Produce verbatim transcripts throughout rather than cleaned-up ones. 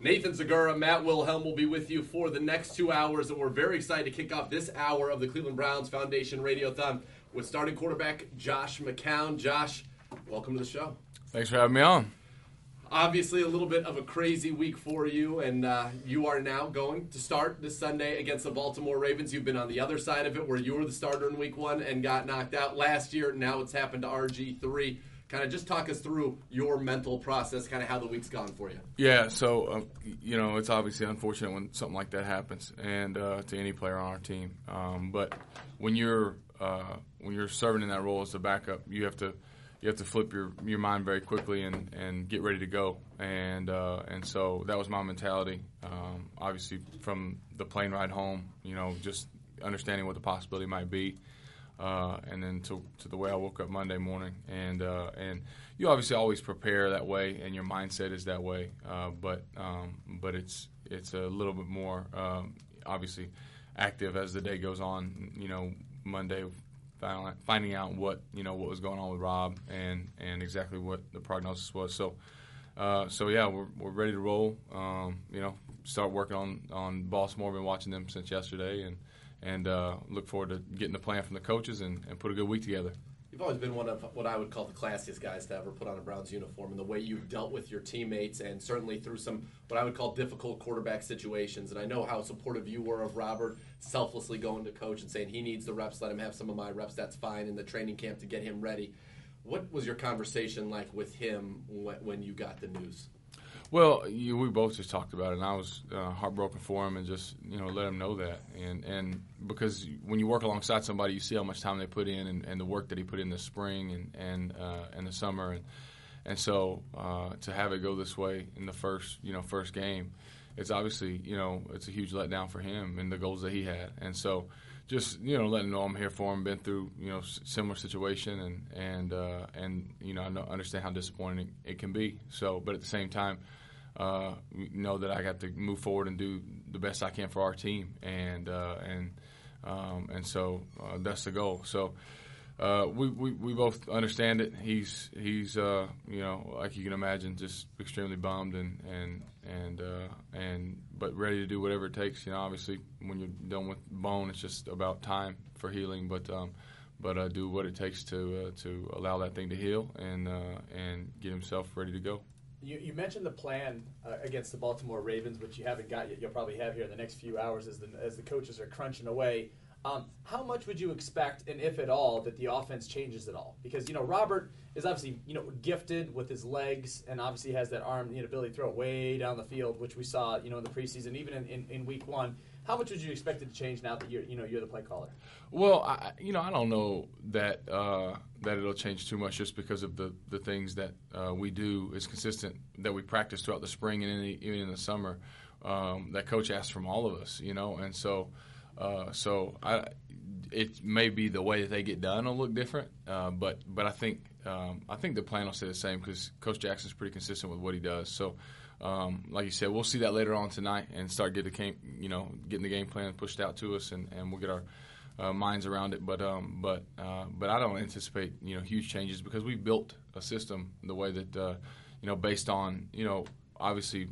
Nathan Segura, Matt Wilhelm will be with you for the next two hours, and we're very excited to kick off this hour of the Cleveland Browns Foundation Radiothon with starting quarterback Josh McCown. Josh, welcome to the show. Thanks for having me on. Obviously, a little bit of a crazy week for you, and uh, you are now going to start this Sunday against the Baltimore Ravens. You've been on the other side of it where you were the starter in week one and got knocked out last year. Now it's happened to R G three. Kind of just talk us through your mental process, kind of how the week's gone for you. Yeah, so, uh, you know, it's obviously unfortunate when something like that happens and uh, to any player on our team. Um, but when you're uh, when you're serving in that role as a backup, you have to you have to flip your, your mind very quickly and, and get ready to go. And uh, and so that was my mentality. Um, obviously, from the plane ride home, you know, just understanding what the possibility might be. Uh, and then to, to the way I woke up Monday morning, and uh, and you obviously always prepare that way, and your mindset is that way. Uh, but um, but it's it's a little bit more um, obviously active as the day goes on. You know, Monday finding out what you know what was going on with Rob and, and exactly what the prognosis was. So uh, so yeah, we're we're ready to roll. Um, you know, start working on on Baltimore. Been watching them since yesterday, and. And uh, look forward to getting the plan from the coaches and, and put a good week together. You've always been one of what I would call the classiest guys to ever put on a Browns uniform, and the way you've dealt with your teammates, and certainly through some what I would call difficult quarterback situations. And I know how supportive you were of Robert, selflessly going to coach and saying he needs the reps, let him have some of my reps, that's fine, in the training camp to get him ready. What was your conversation like with him when you got the news? Well, you, we both just talked about it, and I was uh, heartbroken for him, and just you know let him know that, and and because when you work alongside somebody, you see how much time they put in, and, and the work that he put in this spring and and uh, and the summer, and and so uh, to have it go this way in the first you know first game, it's obviously you know it's a huge letdown for him and the goals that he had, and so just you know letting him know I'm here for him, been through you know similar situation, and and uh, and you know I know, understand how disappointing it can be. So, but at the same time. Uh, know that I got to move forward and do the best I can for our team, and uh, and um, and so uh, that's the goal. So uh, we, we we both understand it. He's he's uh, you know like you can imagine, just extremely bummed and and and uh, and but ready to do whatever it takes. You know, obviously when you're done with bone, it's just about time for healing. But um, but uh, do what it takes to uh, to allow that thing to heal and uh, and get himself ready to go. You, you mentioned the plan uh, against the Baltimore Ravens, which you haven't got yet. You'll probably have here in the next few hours as the as the coaches are crunching away. Um, how much would you expect, and if at all, that the offense changes at all? Because, you know, Robert is obviously, you know, gifted with his legs and obviously has that arm, the ability to throw it way down the field, which we saw, you know, in the preseason, even in, in, in week one. How much would you expect it to change now that you're, you know, you're the play caller? Well, I, you know, I don't know that uh, that it'll change too much just because of the, the things that uh, we do is consistent, that we practice throughout the spring and in the, even in the summer, um, that coach asks from all of us, you know, and so uh, so I, it may be the way that they get done will look different, uh, but but I think um, I think the plan will stay the same because Coach Jackson's pretty consistent with what he does. So. Um, like you said, we'll see that later on tonight and start getting the game, you know, getting the game plan pushed out to us, and, and we'll get our uh, minds around it. But um, but uh, but I don't anticipate you know huge changes because we built a system the way that uh, you know based on you know obviously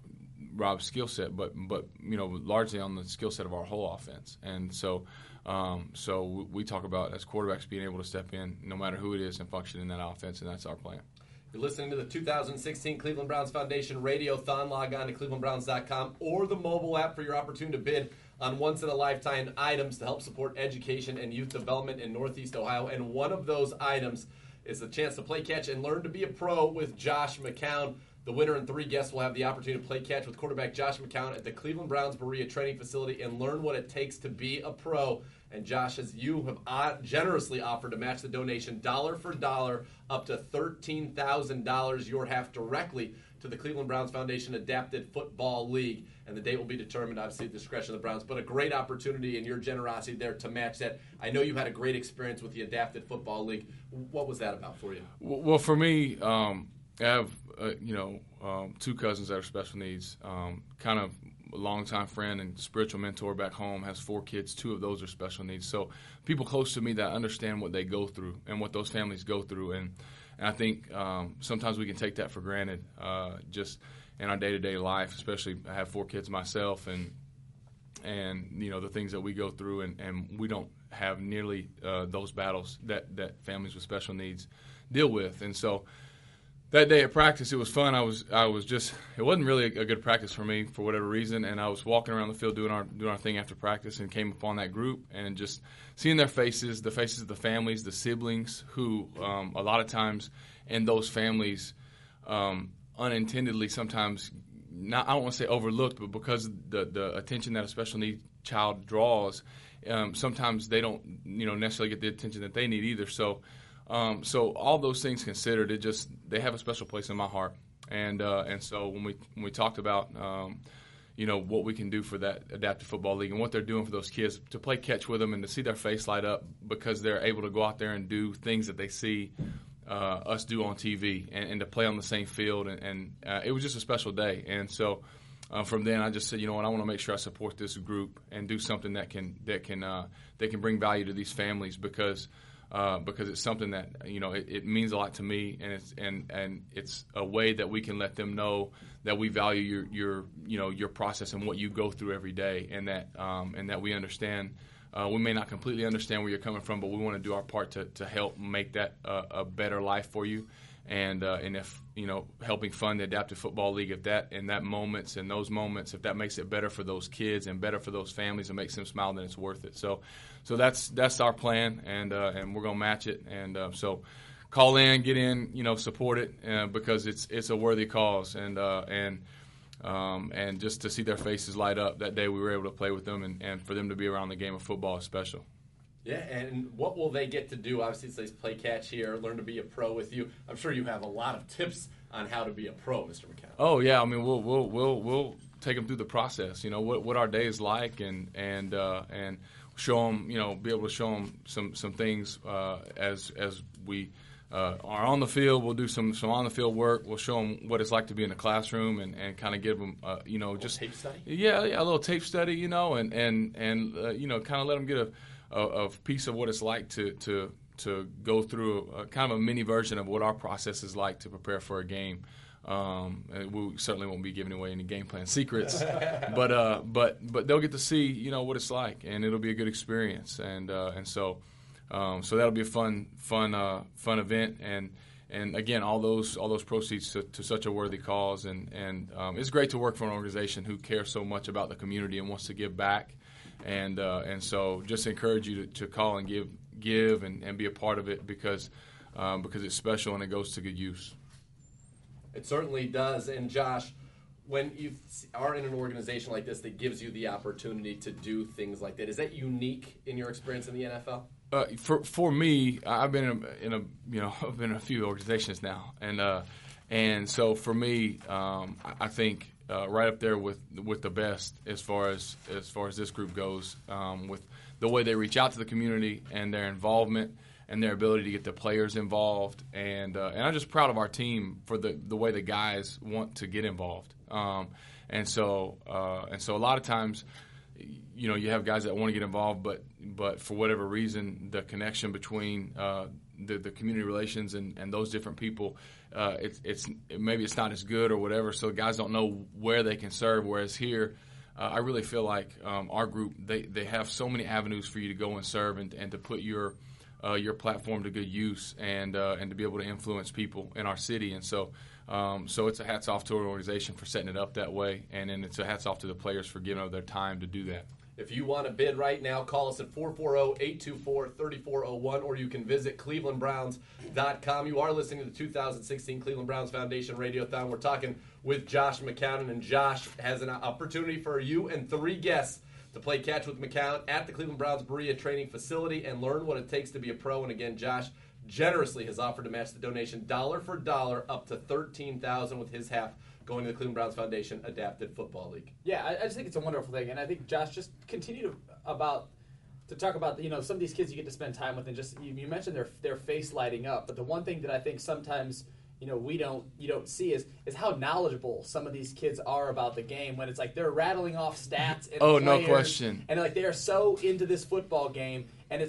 Rob's skill set, but but you know largely on the skill set of our whole offense. And so um, so we talk about as quarterbacks being able to step in no matter who it is and function in that offense, and that's our plan. You're listening to the two thousand sixteen Cleveland Browns Foundation Radiothon. Log on to cleveland browns dot com or the mobile app for your opportunity to bid on once-in-a-lifetime items to help support education and youth development in Northeast Ohio. And one of those items is the chance to play catch and learn to be a pro with Josh McCown. The winner and three guests will have the opportunity to play catch with quarterback Josh McCown at the Cleveland Browns Berea Training Facility and learn what it takes to be a pro. And Josh, as you have generously offered to match the donation dollar for dollar up to thirteen thousand dollars, your half directly to the Cleveland Browns Foundation Adapted Football League. And the date will be determined, obviously, at the discretion of the Browns. But a great opportunity in your generosity there to match that. I know you had a great experience with the Adapted Football League. What was that about for you? Well, for me, um, I have, uh, you know, um, two cousins that are special needs, um, kind of a longtime friend and spiritual mentor back home, has four kids. Two of those are special needs. So people close to me that understand what they go through and what those families go through. And, and I think um, sometimes we can take that for granted. Uh, just in our day-to-day life, especially I have four kids myself, and and you know the things that we go through, and, and we don't have nearly uh, those battles that, that families with special needs deal with. And so that day at practice, it was fun. I was I was just it wasn't really a, a good practice for me for whatever reason, and I was walking around the field doing our doing our thing after practice, and came upon that group and just seeing their faces, the faces of the families, the siblings, who um, a lot of times in those families um, unintendedly sometimes not I don't want to say overlooked, but because the the attention that a special needs child draws, um, sometimes they don't you know necessarily get the attention that they need either. So. Um, so all those things considered, it just they have a special place in my heart, and uh, and so when we when we talked about um, you know what we can do for that Adaptive Football League and what they're doing for those kids to play catch with them and to see their face light up because they're able to go out there and do things that they see uh, us do on T V and, and to play on the same field, and, and uh, it was just a special day. And so uh, from then I just said, you know what, I want to make sure I support this group and do something that can that can uh, that can bring value to these families because. Uh, because it's something that you know it, it means a lot to me, and it's and, and it's a way that we can let them know that we value your your you know your process and what you go through every day, and that um, and that we understand. Uh, we may not completely understand where you're coming from, but we want to do our part to, to help make that uh, a better life for you, and uh, and if you know helping fund the Adaptive Football League, if that in that moments in those moments, if that makes it better for those kids and better for those families and makes them smile, then it's worth it. So. So that's that's our plan, and uh, and we're gonna match it. And uh, so, call in, get in, you know, support it uh, because it's it's a worthy cause, and uh, and um, and just to see their faces light up that day we were able to play with them, and, and for them to be around the game of football is special. Yeah, and what will they get to do? Obviously, it says play catch here, learn to be a pro with you. I'm sure you have a lot of tips on how to be a pro, Mister McCown. Oh yeah, I mean we'll we'll we'll we'll take them through the process. You know what what our day is like, and and uh, and. show them, you know, be able to show them some some things uh, as as we uh, are on the field. We'll do some, some on the field work. We'll show them what it's like to be in the classroom, and, and kind of give them, uh, you know, just tape study. Yeah, yeah, a little tape study, you know, and and and uh, you know, kind of let them get a, a, a piece of what it's like to to to go through a, a kind of a mini version of what our process is like to prepare for a game. Um, and we certainly won't be giving away any game plan secrets, but uh, but but they'll get to see you know what it's like, and it'll be a good experience, and uh, and so um, so that'll be a fun fun uh, fun event, and and again all those all those proceeds to, to such a worthy cause, and and um, it's great to work for an organization who cares so much about the community and wants to give back, and uh, and so just encourage you to, to call and give give and, and be a part of it because um, because it's special and it goes to good use. It certainly does. And Josh, when you are in an organization like this that gives you the opportunity to do things like that, is that unique in your experience in the N F L? Uh, for for me, I've been in a, in a you know I've been in a few organizations now, and uh, and so for me, um, I think uh, right up there with with the best as far as as far as this group goes, um, with the way they reach out to the community and their involvement. And their ability to get the players involved, and uh, and I'm just proud of our team for the, the way the guys want to get involved. Um, and so uh, and so a lot of times, you know, you have guys that want to get involved, but but for whatever reason, the connection between uh, the the community relations and, and those different people, uh, it's it's maybe it's not as good or whatever. So guys don't know where they can serve. Whereas here. Uh, I really feel like um, our group they, they have so many avenues for you to go and serve and, and to put your Uh, your platform to good use and uh, and to be able to influence people in our city. And so um, so it's a hats off to our organization for setting it up that way, and then it's a hats off to the players for giving up their time to do that. If you want to bid right now, call us at four four zero, eight two four, three four zero one, or you can visit cleveland browns dot com. You are listening to the two thousand sixteen Cleveland Browns Foundation Radiothon. We're talking with Josh McCown, and Josh has an opportunity for you and three guests to play catch with McCown at the Cleveland Browns Berea Training Facility and learn what it takes to be a pro. And again, Josh generously has offered to match the donation dollar for dollar up to thirteen thousand dollars with his half going to the Cleveland Browns Foundation Adapted Football League. Yeah, I, I just think it's a wonderful thing, and I think Josh just continue to about to talk about you know some of these kids you get to spend time with, and just you, you mentioned their their face lighting up. But the one thing that I think sometimes you know we don't you don't see is is how knowledgeable some of these kids are about the game when it's like they're rattling off stats and oh players, no question and like they are so into this football game, and it's like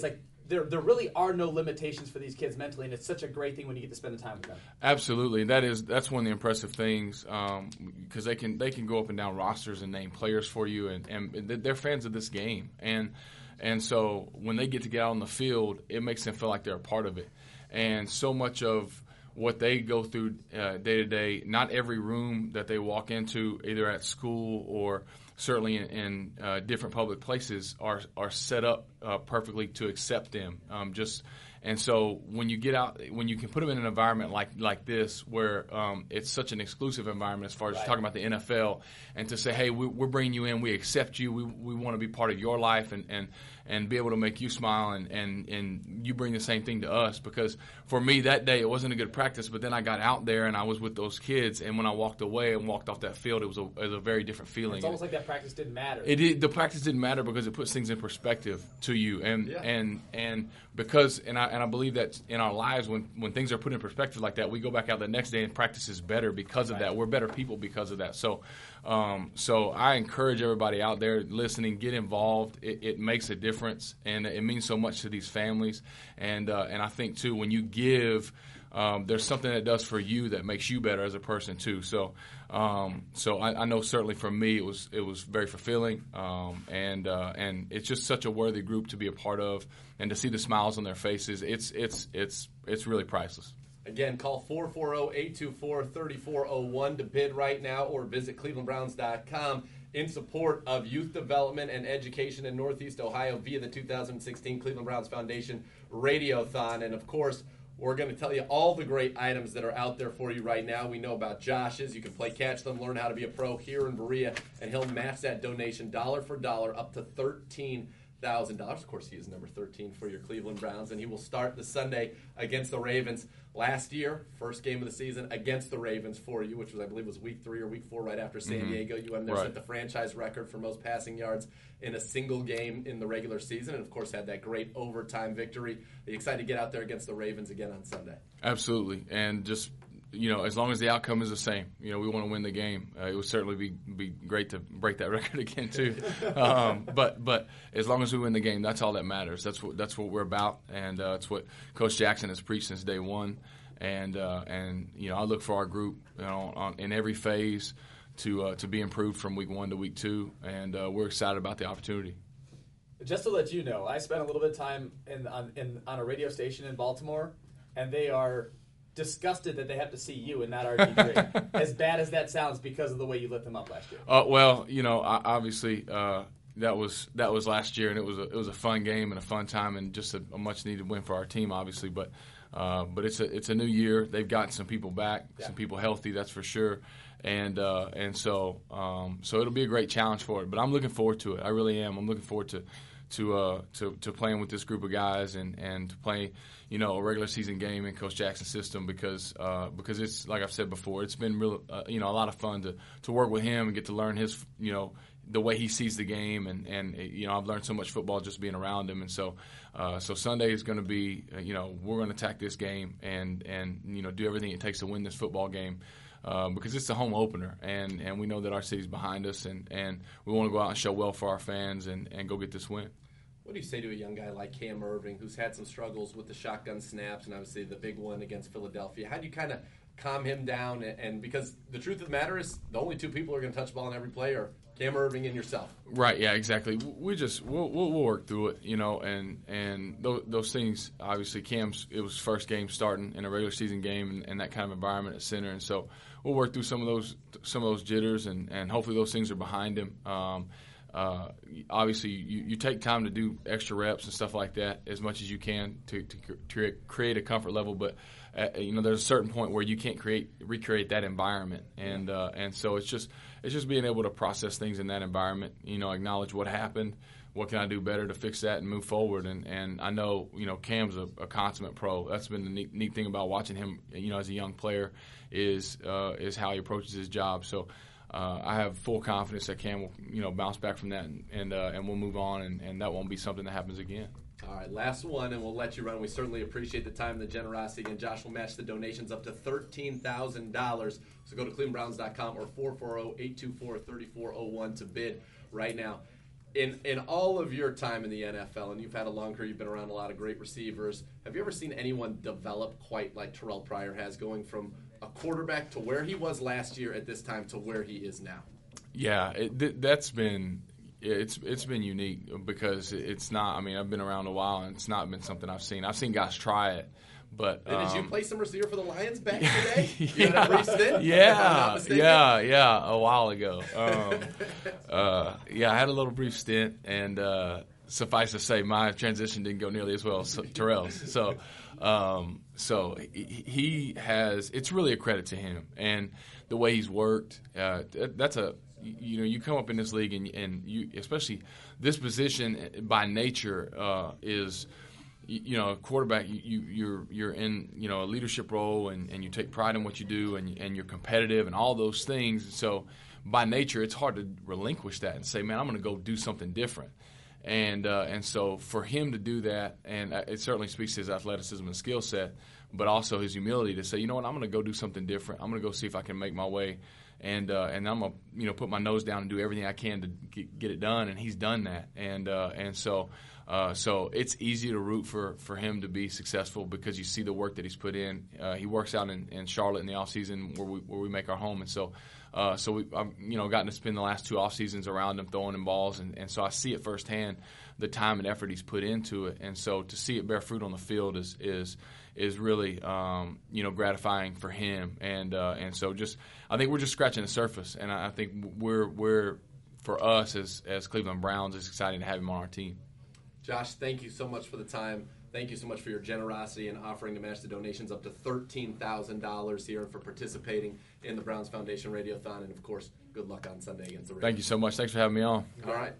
there there really are no limitations for these kids mentally, and it's such a great thing when you get to spend the time with them. Absolutely, that is that's one of the impressive things because um, they can they can go up and down rosters and name players for you, and, and they're fans of this game, and and so when they get to get out on the field, it makes them feel like they're a part of it, and so much of what they go through uh, day to day, not every room that they walk into, either at school or certainly in, in uh, different public places, are are set up uh, perfectly to accept them. Um, just and so when you get out, when you can put them in an environment like like this, where um, it's such an exclusive environment as far as right. talking about the N F L, and to say, hey, we, we're bringing you in, we accept you, we we want to be part of your life, and, and, and be able to make you smile, and, and, and you bring the same thing to us. Because for me that day, it wasn't a good practice, but then I got out there and I was with those kids, and when I walked away and walked off that field, it was a, it was a very different feeling. It's almost like that practice didn't matter. It did, the practice didn't matter because it puts things in perspective to you, and yeah. and and because and I and I believe that in our lives, when when things are put in perspective like that, we go back out the next day and practice is better because of right. that. We're better people because of that. So, um, so I encourage everybody out there listening, get involved. It, it makes a difference, and it means so much to these families. And uh, and I think too, when you give, um, there's something that does for you that makes you better as a person too. So, um, so I, I know certainly for me, it was it was very fulfilling, um, and uh, and it's just such a worthy group to be a part of, and to see the smiles on their faces. It's it's it's it's really priceless. Again, call four four zero, eight two four, three four zero one to bid right now, or visit cleveland browns dot com in support of youth development and education in Northeast Ohio via the two thousand sixteen Cleveland Browns Foundation Radiothon. And, of course, we're going to tell you all the great items that are out there for you right now. We know about Josh's. You can play catch them, learn how to be a pro here in Berea, and he'll match that donation dollar for dollar up to thirteen thousand dollars. Of course, he is number thirteen for your Cleveland Browns, and he will start the Sunday against the Ravens. Last year, first game of the season against the Ravens for you, which was, I believe, was week three or week four right after San Mm-hmm. Diego. You went there, Right. set the franchise record for most passing yards in a single game in the regular season, and, of course, had that great overtime victory. Are you excited to get out there against the Ravens again on Sunday? Absolutely, and just, you know, as long as the outcome is the same, you know, we want to win the game. Uh, it would certainly be be great to break that record again too. um, but but as long as we win the game, that's all that matters. That's what that's what we're about, and uh, it's what Coach Jackson has preached since day one. And uh, and you know, I look for our group, you know, on, in every phase to uh, to be improved from week one to week two, and uh, we're excited about the opportunity. Just to let you know, I spent a little bit of time in on in on a radio station in Baltimore, and they are disgusted that they have to see you and not R G three. As bad as that sounds, because of the way you lit them up last year. Uh, well, you know, obviously uh, that was that was last year, and it was a, it was a fun game and a fun time, and just a, a much needed win for our team, obviously. But uh, but it's a it's a new year. They've gotten some people back, yeah. some people healthy, that's for sure. And uh, and so um, so it'll be a great challenge for it. But I'm looking forward to it. I really am. I'm looking forward to. To, uh, to to playing with this group of guys and, and to play, you know, a regular season game in Coach Jackson's system because uh, because it's, like I've said before, it's been real uh, you know a lot of fun to, to work with him and get to learn his, you know, the way he sees the game, and, and you know, I've learned so much football just being around him. And so uh, so Sunday is going to be, you know, we're going to attack this game and and you know do everything it takes to win this football game. Uh, because it's the home opener, and, and we know that our city's behind us, and, and we want to go out and show well for our fans and, and go get this win. What do you say to a young guy like Cam Irving, who's had some struggles with the shotgun snaps, and obviously the big one against Philadelphia? How do you kind of calm him down? And, and because the truth of the matter is, the only two people who are going to touch the ball in every play are Cam Irving and yourself. Right. Yeah. Exactly. We just we'll we'll, we'll work through it, you know, and and those, those things. Obviously, Cam's it was first game starting in a regular season game, and, and that kind of environment at center, and so we'll work through some of those some of those jitters, and, and hopefully those things are behind him. Um, Uh, obviously, you, you take time to do extra reps and stuff like that as much as you can to, to, to create a comfort level. But uh, you know, there's a certain point where you can't create recreate that environment, and uh, and so it's just it's just being able to process things in that environment. You know, acknowledge what happened. What can I do better to fix that and move forward? And, and I know, you know, Cam's a, a consummate pro. That's been the neat, neat thing about watching him, you know, as a young player is uh, is how he approaches his job. So. Uh, I have full confidence that Cam will, you know, bounce back from that, and and, uh, and we'll move on, and, and that won't be something that happens again. All right, last one, and we'll let you run. We certainly appreciate the time and the generosity, and Josh will match the donations up to thirteen thousand dollars. So go to cleveland browns dot com or four four zero, eight two four, three four zero one to bid right now. in in all of your time in the N F L, and you've had a long career, you've been around a lot of great receivers. Have you ever seen anyone develop quite like Terrell Pryor has, going from a quarterback to where he was last year at this time to where he is now? Yeah, it, th- that's been it's it's been unique because it's not. I mean, I've been around a while, and it's not been something I've seen. I've seen guys try it. But and did um, you play some receiver for the Lions back in the day? You yeah, had a brief stint? Yeah, yeah, yeah, a while ago. Um, uh, yeah, I had a little brief stint, and uh, suffice to say, my transition didn't go nearly as well as Terrell's. So, um, so he, he has. It's really a credit to him and the way he's worked. Uh, that's a you know you come up in this league and and you especially this position by nature uh, is. You know, a quarterback, you, you, you're you're in, you know, a leadership role, and, and you take pride in what you do, and, and you're competitive and all those things. So by nature, it's hard to relinquish that and say, man, I'm going to go do something different. And uh, and so for him to do that, and it certainly speaks to his athleticism and skill set, but also his humility to say, you know what, I'm going to go do something different. I'm going to go see if I can make my way, and uh, and I'm going to, you know, put my nose down and do everything I can to get, get it done. And he's done that. And uh, and so. Uh, so it's easy to root for, for him to be successful because you see the work that he's put in. Uh, he works out in, in Charlotte in the off season where we where we make our home, and so uh, so we I've you know gotten to spend the last two off seasons around him throwing him balls, and, and so I see it firsthand the time and effort he's put into it, and so to see it bear fruit on the field is is is really um, you know gratifying for him, and uh, and so just I think we're just scratching the surface, and I, I think we're we're for us as as Cleveland Browns, it's exciting to have him on our team. Josh, thank you so much for the time. Thank you so much for your generosity in offering to match the donations up to thirteen thousand dollars here and for participating in the Browns Foundation Radiothon. And, of course, good luck on Sunday against the Ravens. Thank you so much. Thanks for having me on. All right.